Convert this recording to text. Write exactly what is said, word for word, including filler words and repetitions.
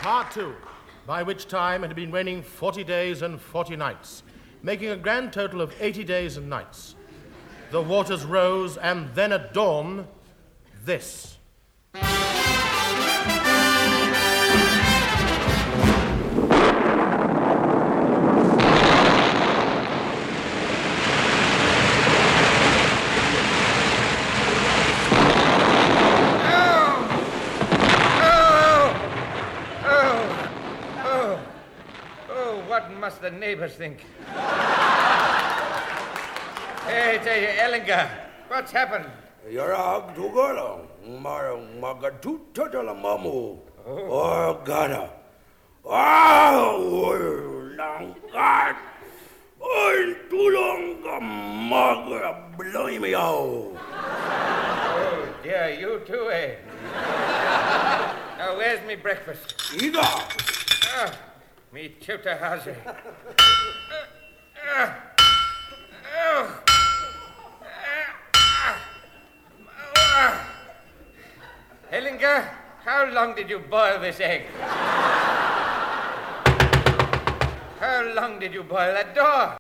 Part two, by which time it had been raining forty days and forty nights, making a grand total of eighty days and nights. The waters rose, and then at dawn, this. What must the neighbors think? Hey, tell you, Ellinger, what's happened? Yarag tugala, mara magatu totala mamu. Oh, Ghana. Oh, langat. Oh, tulong ka magra blow me out. Oh, dear, you too, eh? Now, where's me breakfast? Ida. Ah. Me tutor has it. Ellinger, how long did you boil this egg? How long did you boil that door?